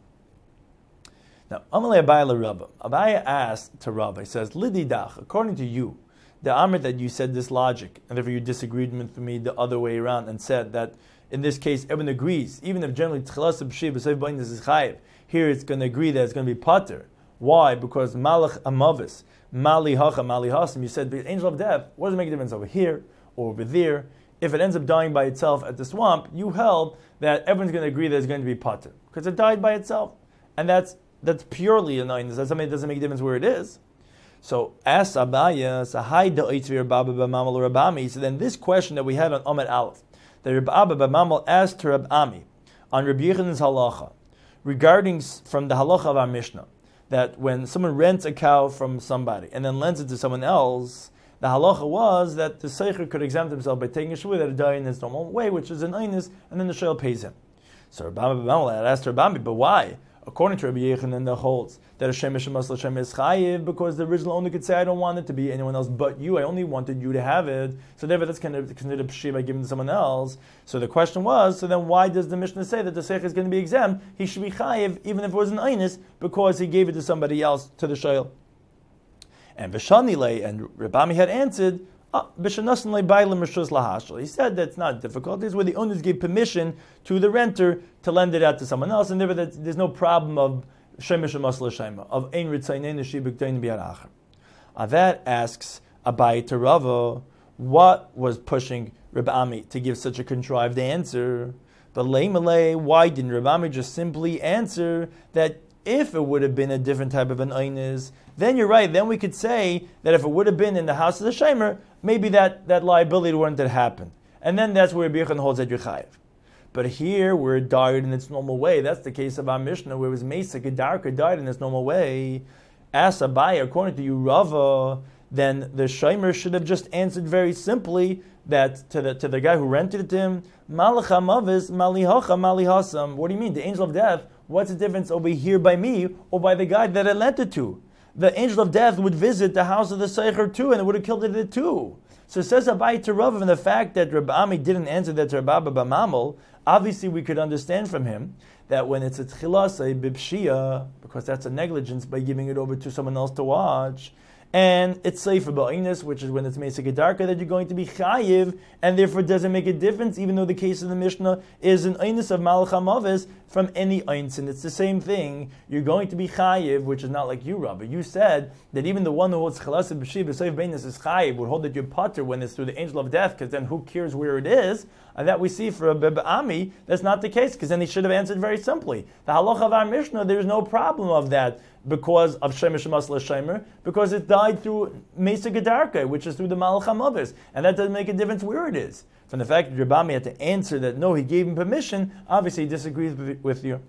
Speaker 1: Now, Amalei Abai Rava. Abai asked to Rava, he says, Lididach, according to you, the Amr that you said this logic, and therefore you disagreed with me the other way around and said that in this case everyone agrees, even if generally tchilas b'shir b'seif b'ainis is chayiv, here it's going to agree that it's going to be patur. Why? Because malach amavis, mali hacha, mali hasim, you said the angel of death, what does it make a difference over here or over there? If it ends up dying by itself at the swamp, you held that everyone's going to agree that it's going to be patur because it died by itself. And that's that's purely a nine. That's something that doesn't make a difference where it is. So, as Abaya, Sahai da'oitzvir Rabba b'mamal Rabami. So then this question that we had on Amud Aleph, that Rabba b'mamal asked to Rabbi Ami on Rabbi Yechanan's halacha, regarding from the halacha of our Mishnah, that when someone rents a cow from somebody and then lends it to someone else, the halacha was that the seicher could exempt himself by taking a shvuah that it died in its normal way, which is an einis, and then the shayl pays him. So Rabbi B'mamal had asked Rabbi, but why? According to Rabbi Yechanan, the holds that a shem mishamas l'shem is chayiv, because the original owner could say, I don't want it to be anyone else but you. I only wanted you to have it. So therefore, that's kind of considered pshir by giving it to someone else. So the question was, so then why does the Mishnah say that the seich is going to be exempt? He should be chayiv even if it was an einis because he gave it to somebody else, to the shayl. And Vishanile and Rabami had answered, oh, he said that it's not difficult. It's where the owners gave permission to the renter to lend it out to someone else, and therefore there's no problem of shemesh masla shema of ein ritzayin neshibik dain bi'aracher. That asks Abai to Rava, what was pushing Rabbi Ami to give such a contrived answer? But Leimalei, why didn't Reb Ami just simply answer that if it would have been a different type of an einis, then you're right, then we could say that if it would have been in the house of the Shemer, maybe that, that liability wouldn't have happened. And then that's where Rabbi Yochanan holds that you're chayiv. But here, where it died in its normal way, that's the case of our Mishnah, where it was Mesa Gedarka died in its normal way. As Abaye, according to you, Rava, then the Shemer should have just answered very simply that to the to the guy who rented it to him, Malacha Mavis, Malihacha, Malihasam. What do you mean? The angel of death, what's the difference over here by me or by the guy that I lent it to? The angel of death would visit the house of the Seicher too, and it would have killed it too. So it says Abaye to Rava, and the fact that Reb Ami didn't answer that to Reb Abba B'Mamel, obviously we could understand from him that when it's a tchilasei bibshia, because that's a negligence by giving it over to someone else to watch, and it's safer ba'inus, which is when it's Mesa Gedarka, that you're going to be chayiv, and therefore it doesn't make a difference, even though the case of the Mishnah is an einus of Malach HaMavis from any eins, and it's the same thing. You're going to be chayiv, which is not like you, Rabbi. You said that even the one who holds chalasid b'shiv b'seif b'inus is chayiv would hold that you're pater when it's through the angel of death, because then who cares where it is? And that we see for a Bebe Ami, that's not the case, because then he should have answered very simply. The halacha of our Mishnah, there's no problem of that because of Shemer Shemas LaShemer, because it died through Mesa Gedarka, which is through the Malach HaMavis, and that doesn't make a difference where it is. From the fact that Reb Ami had to answer that no, he gave him permission, obviously he disagrees with, with you.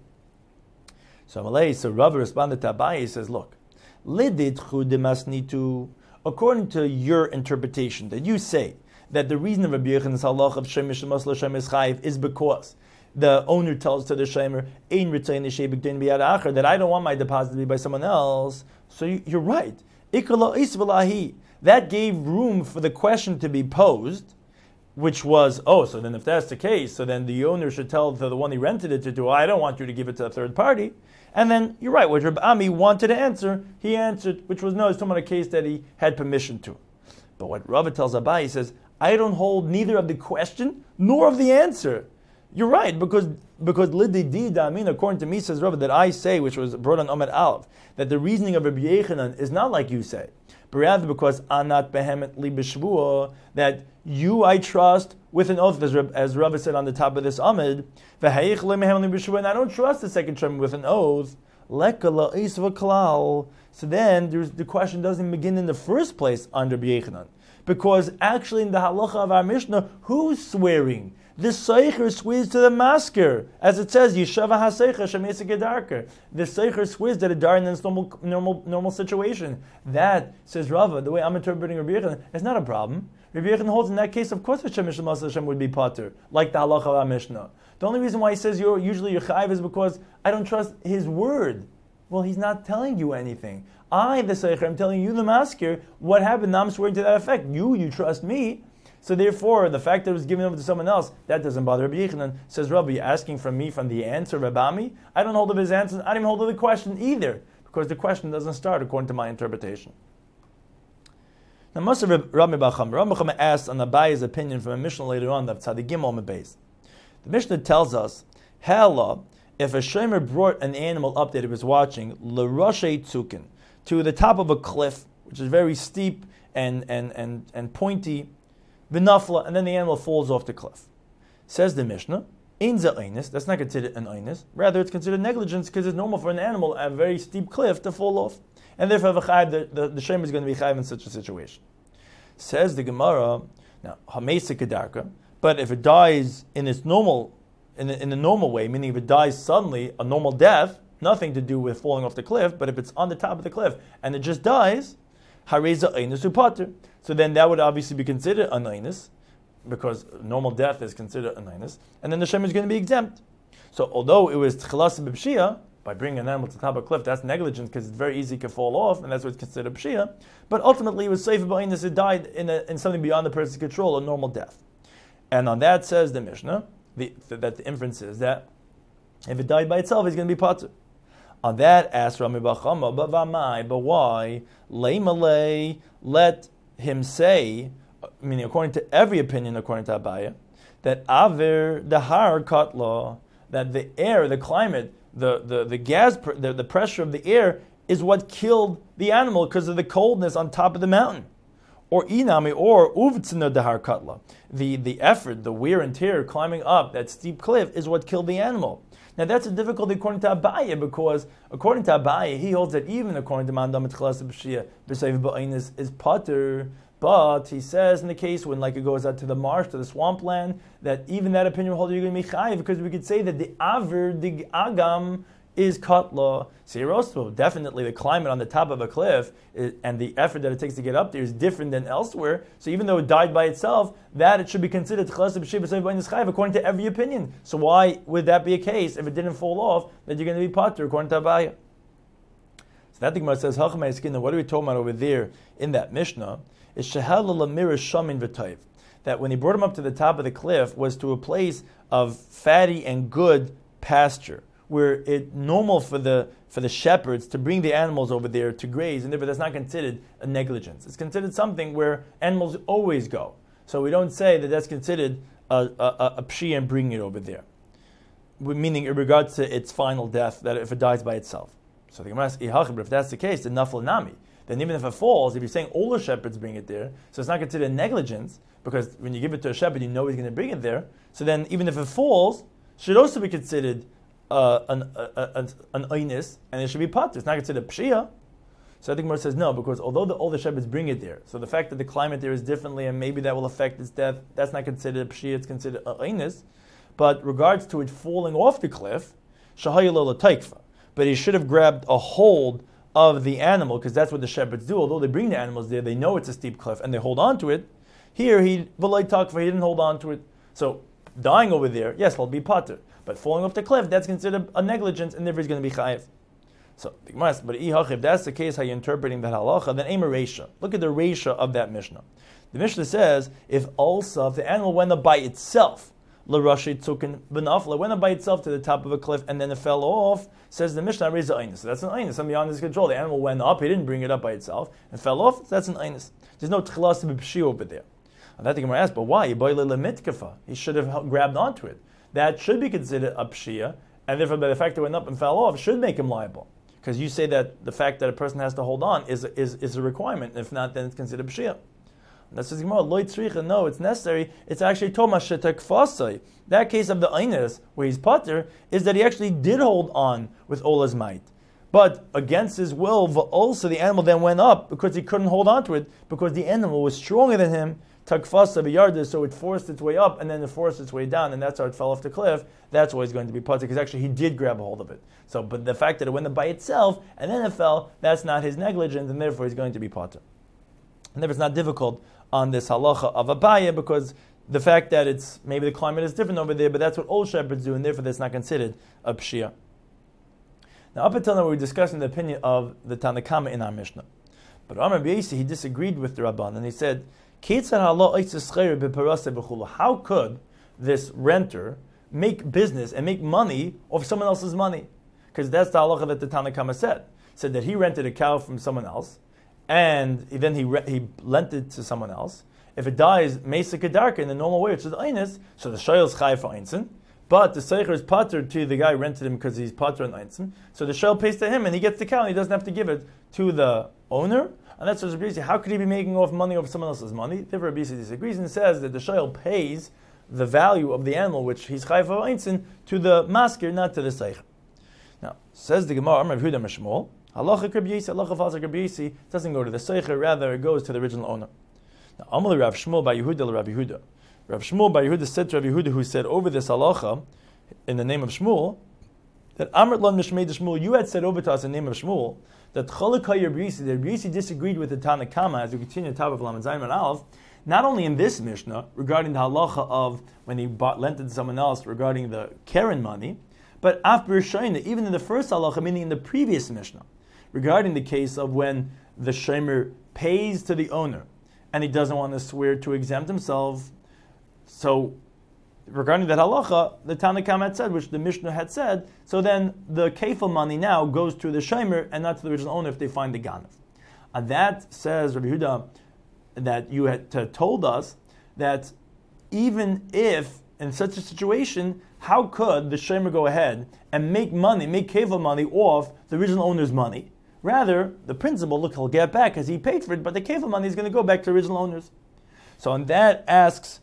Speaker 1: So Amalei, so Rav responded to Abaye, he says, look, Liditchu demasnitu, according to your interpretation, that you say that the reason of Rabbi Yochanan's halach of Shemer Shemas LaShemer is chayiv is because the owner tells to the shemer, "Ein ritzayin l'shebek din biyad acher," that I don't want my deposit to be by someone else. So you, you're right. Ikala is v'lahi. That gave room for the question to be posed, which was, oh, so then if that's the case, so then the owner should tell the, the one he rented it to do, I don't want you to give it to a third party. And then you're right. What Reb Ami wanted to answer, he answered, which was no, it's talking about a case that he had permission to. But what Rava tells Abaye, he says, I don't hold neither of the question nor of the answer. You're right, because because lididi I mean, according to me, says Rava, that I say, which was brought on Amad Aleph, that the reasoning of Rabbi Yochanan is not like you say, but rather because anat behemet li b'shvua, that you I trust with an oath, as, as Rava said on the top of this Amid, v'hayich li behemet li b'shvua, and I don't trust the second Shem with an oath. Leka la'is v'klal. So then there's, the question doesn't begin in the first place under Rabbi Yochanan, because actually in the halacha of our Mishnah, who's swearing? The Seicher swears to the masker, as it says, Yeshava HaSeicher Shemesa Gedarker. The Seicher swears that it died in this normal, normal, normal situation. That, says Rava, the way I'm interpreting Rabbi Yochanan, is not a problem. Rabbi Yochanan holds in that case, of course, Hashem Hashem would be pater, like the halacha of our Mishnah. The only reason why he says you're usually your chayiv is because I don't trust his word. Well, he's not telling you anything. I, the Seicher, am telling you, the masker, what happened. Now I'm swearing to that effect. You, you trust me. So therefore, the fact that it was given over to someone else, that doesn't bother Rabbi Yochanan. Says Rabbi, you're asking from me from the answer, Reb Ami? I don't hold of his answer. I don't even hold of the question either, because the question doesn't start according to my interpretation. Now, Moshe Rabbi Bacham, Rabbi Bacham asked on Abaye's opinion from a Mishnah later on, that Tzadik Gimel Mebeis. The Mishnah tells us, Hela, if a shemer brought an animal up that he was watching, l'roshay tzukin, to the top of a cliff, which is very steep and and and, and pointy, v'nafla, and then the animal falls off the cliff. Says the Mishnah, ein ze einus, that's not considered an einus, rather it's considered negligence, because it's normal for an animal at a very steep cliff to fall off. And therefore the, the, the shemer is going to be chayiv in such a situation. Says the Gemara, now, hamesa kedarka, but if it dies in its normal, in a, in a normal way, meaning if it dies suddenly, a normal death, nothing to do with falling off the cliff, but if it's on the top of the cliff and it just dies, hareza einus upater. So then that would obviously be considered an einus, because normal death is considered an einus, and then the shemer is going to be exempt. So although it was tchilas b'pshia, by bringing an animal to the top of a cliff, that's negligence because it's very easy to fall off, and that's what's considered pshia. But ultimately, it was safer b'einus, it died in, a, in something beyond the person's control, a normal death. And on that says the Mishnah, the, that the inference is that if it died by itself, it's going to be patur. On that, asked Rami Bachama, but v'amai, but why? Leimalei, let him say, meaning according to every opinion, according to Abaye, that aver the har katla, that the air, the climate, the the the gas, the, the pressure of the air is what killed the animal because of the coldness on top of the mountain. or inami, or uvtzina dehar katla. The the effort, the wear and tear climbing up that steep cliff is what killed the animal. Now that's a difficulty according to Abaye, because according to Abaye, he holds that even according to Mandam Tchalas B'Shia, B'Seiv Ba'inus is pater, but he says in the case when like it goes out to the marsh, to the swampland, that even that opinion holds you're going to be chayiv, because we could say that the aver, the agam, is katla. So definitely the climate on the top of a cliff is, and the effort that it takes to get up there is different than elsewhere. So even though it died by itself, that it should be considered according to every opinion. So why would that be a case if it didn't fall off that you're going to be pater according to Abaye? So that the Gemara says, what are we talking about over there in that Mishnah? Is shamin v'tayv. That when he brought him up to the top of the cliff was to a place of fatty and good pasture, where it's normal for the for the shepherds to bring the animals over there to graze, and therefore that's not considered a negligence. It's considered something where animals always go. So we don't say that that's considered a, a, a pshi and bringing it over there. Meaning in regards to its final death, that if it dies by itself. So the Gemara asks, if that's the case, then nafal nami. Then even if it falls, if you're saying all the shepherds bring it there, so it's not considered negligence, because when you give it to a shepherd, you know he's going to bring it there. So then even if it falls, should also be considered Uh, an uh, an oinus, and it should be pater. It's not considered pshia. So I think Gemara says no, because although the, all the shepherds bring it there, so the fact that the climate there is differently, and maybe that will affect its death, that's not considered pshia. It's considered an oinus. But regards to it falling off the cliff, shahayalola taikfa. But he should have grabbed a hold of the animal, because that's what the shepherds do. Although they bring the animals there, they know it's a steep cliff and they hold on to it. Here he v'lay takfa, he didn't hold on to it. So dying over there, yes, he'll be pater. But falling off the cliff, that's considered a negligence, and therefore he's going to be chayiv. So, but if that's the case, how you're interpreting that halacha, then aim a reisha. Look at the reisha of that Mishnah. The Mishnah says, if also, if the animal went up by itself, l'rashi tzukin b'nafla, went up by itself to the top of a cliff, and then it fell off, says the Mishnah, raise the einus. So that's an einus, something beyond his control. The animal went up, he didn't bring it up by itself, and fell off, so that's an einus. There's no tchilas b'pshi over there. And that the Gemara asked, but why? He should have grabbed onto it. That should be considered a pshia, and therefore by the fact that it went up and fell off should make him liable. Because you say that the fact that a person has to hold on is is, is a requirement. If not, then it's considered pshia. That says Gemara, loy tzricha, no, it's necessary. It's actually tomas shetakfasai. That case of the einus, where he's pater, is that he actually did hold on with all his might. But against his will, also the animal then went up because he couldn't hold on to it, because the animal was stronger than him. Takfasa b'yardis, so it forced its way up and then it forced its way down, and that's how it fell off the cliff. That's why he's going to be pater, because actually he did grab a hold of it. So, but the fact that it went up by itself and then it fell, that's not his negligence, and therefore he's going to be pater. And therefore it's not difficult on this halacha of Abaye, because the fact that it's maybe the climate is different over there, but that's what all shepherds do, and therefore that's not considered a pshia. Now, up until now we were discussing the opinion of the Tanakama in our Mishnah, but Amar B'Yasi, he disagreed with the Rabban, and he said, how could this renter make business and make money off someone else's money? Because that's the halacha that the Tanakama said. Said that he rented a cow from someone else, and then he re- he lent it to someone else. If it dies, mesa kedarka, in the normal way, which is einus, so the shayl is chayiv for einsin, but the seicher is pater to the guy who rented him because he's pater and einsin. So the shayl pays to him, and he gets the cow, and he doesn't have to give it to the owner. And that's what Rabbi Yisrael, how could he be making off money off someone else's money? Therefore, Rabbi Yisrael disagrees and says that the shayl pays the value of the animal, which he's chayiv for einsin, to the masker, not to the seicher. Now, says the Gemara, Rav Yehuda Mishmol, halacha Rabbi Yisrael, halacha falsa Rabbi Yisrael, doesn't go to the seicher, rather it goes to the original owner. Now, Amalei Rav Shmuel by Yehuda Rav Yehuda. Rav Shmuel by Yehuda said to Rav Yehuda, who said over this halacha, in the name of Shmuel, that Amrit Lon Mishmei Shmuel, you had said over to us in the name of Shmuel, that Cholakay Rabbi Yisrael, that Rabbi Yisrael disagreed with the Tanakama, as we continue the top of Lamed Zayin and Aleph, not only in this Mishnah, regarding the halacha of when he bought, lent it to someone else, regarding the Karen money, but Af B'Rishayna, even in the first halacha, meaning in the previous Mishnah, regarding the case of when the Shemer pays to the owner, and he doesn't want to swear to exempt himself. So, regarding that halacha, the Tanakam had said, which the Mishnah had said, so then the kefil money now goes to the Shemer and not to the original owner if they find the ganav. And that says, Rabbi Yehuda, that you had t- told us that even if in such a situation, how could the Shemer go ahead and make money, make kefil money off the original owner's money? Rather, the principal, look, he'll get back because he paid for it, but the kefil money is going to go back to original owners. So on that asks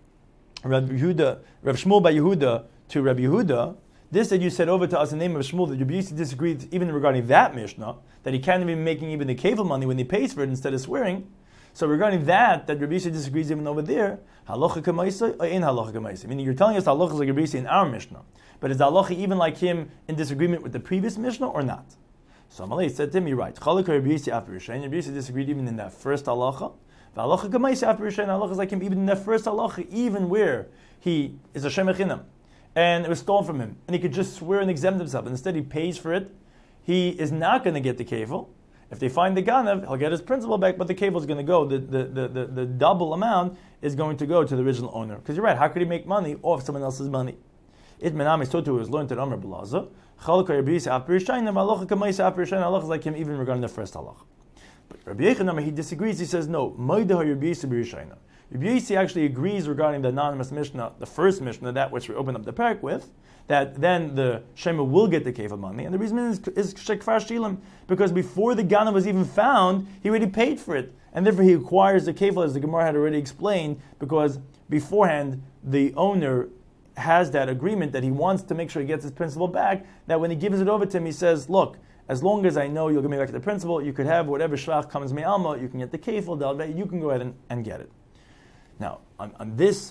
Speaker 1: Rabbi Yehuda, Rav Shmuel by Yehuda to Rabbi Yehuda, this that you said over to us in the name of Shmuel, that Rabbi Yossi disagreed even regarding that Mishnah, that he can't even be making even the kefil money when he pays for it instead of swearing. So regarding that, that Rabbi Yossi disagrees even over there, halacha k'maisa or in halacha k'maisa. Meaning you're telling us halacha is like Rabbi Yossi in our Mishnah, but is the halacha even like him in disagreement with the previous Mishnah or not? So Amalei said to him, you're right. Chalak Rabbi Yossi after Rishayin. Rabbi Yossi disagreed even in that first halacha. The halacha k'maisa after Rishayin, halacha is like him even in that first halacha, even where he is a shem echinam, and it was stolen from him, and he could just swear and exempt himself, and instead he pays for it. He is not going to get the kefil. If they find the ganav, he'll get his principal back, but the kefil is going to go, the, the, the, the, the double amount is going to go to the original owner. Because you're right, how could he make money off someone else's money? It menami so too was learned at Amr Belaza. Chalak Rabbi Yossi after Rishayin, halacha k'maisa after Rishayin, halacha is like him even regarding the first halacha. But Rabbi Yechon, he disagrees, he says no, Moedah Rabbi Yossi b'Rishayin. Rabbi Yossi actually agrees regarding the anonymous Mishnah, the first Mishnah, that which we opened up the parak with, that then the Shema will get the kefil money. And the reason is, is Shekfar Shilam, because before the Gana was even found, he already paid for it. And therefore he acquires the kefil, as the Gemara had already explained, because beforehand the owner has that agreement that he wants to make sure he gets his principal back, that when he gives it over to him, he says, look, as long as I know you'll give me back the principal, you could have whatever shvach comes me alma, you can get the kefil, you can go ahead and, and get it. Now, on, on this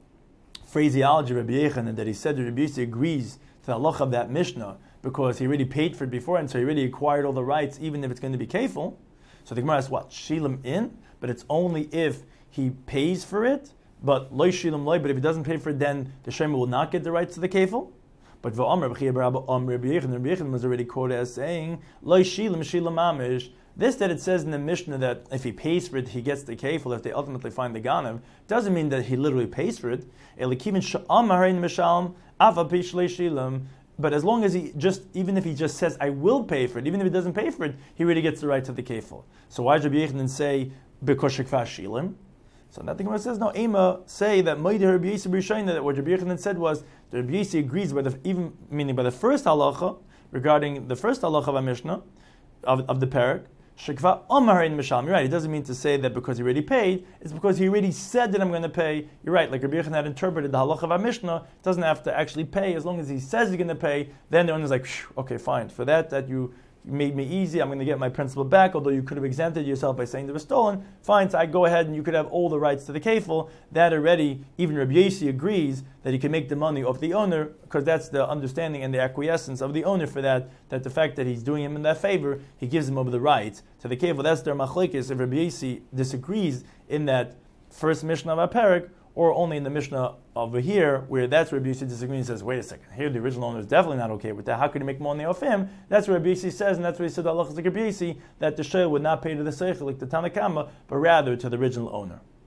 Speaker 1: phraseology of Rabbi Yechanan, that he said that Rabbi Yossi agrees to the halacha of that Mishnah because he already paid for it before, and so he already acquired all the rights, even if it's going to be kefil. So the Gemara asks, what? Shilam in? But it's only if he pays for it, but loy shilam loy, but if he doesn't pay for it, then the Shema will not get the rights to the kefil. But V'amr Rabbi Yechanan was already quoted as saying, loy shilam shilam amish. This that it says in the Mishnah that if he pays for it, he gets the kefil, if they ultimately find the ganav, doesn't mean that he literally pays for it. But as long as he just, even if he just says, I will pay for it, even if he doesn't pay for it, he really gets the right to the kefil. So why did Rabbi Yechanan say, because shekfah shilim? So that the Gemara says, no, Ema say that Moedah Rabbi Yossi b'Rishayin, that what Rabbi Yechanan said was, that Rabbi Yossi agrees by the, even, meaning by the first halacha, regarding the first halacha of a Mishnah, of, of the parak, Shekva Omar in Mishal. You're right. It doesn't mean to say that because he already paid. It's because he already said that I'm going to pay. You're right. Like Rabbi Yechanan had interpreted the halacha of our Mishnah, doesn't have to actually pay. As long as he says he's going to pay, then the owner's like, okay, fine. For that, that you made me easy, I'm going to get my principal back, although you could have exempted yourself by saying they were stolen. Fine, so I go ahead and you could have all the rights to the kefil. That already, even Rabbi Yossi agrees that he can make the money off the owner, because that's the understanding and the acquiescence of the owner for that, that the fact that he's doing him in that favor, he gives him over the rights to the kefil. That's their machlekes. If Rabbi Yossi disagrees in that first Mishnah of Aparik, or only in the Mishnah over here, where that's where Rabbi Yossi disagrees and says, wait a second, here the original owner is definitely not okay with that. How could he make money off him? That's where Rabbi Yossi says, and that's where he said, Allah like Rabbi Yossi, that the shayl would not pay to the seichel, like the Tanakama, but rather to the original owner.